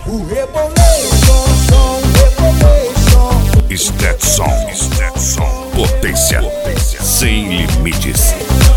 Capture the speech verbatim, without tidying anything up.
O Rebolation, som, Rebolation. Stetson, Stetson, potência, potência sem limites.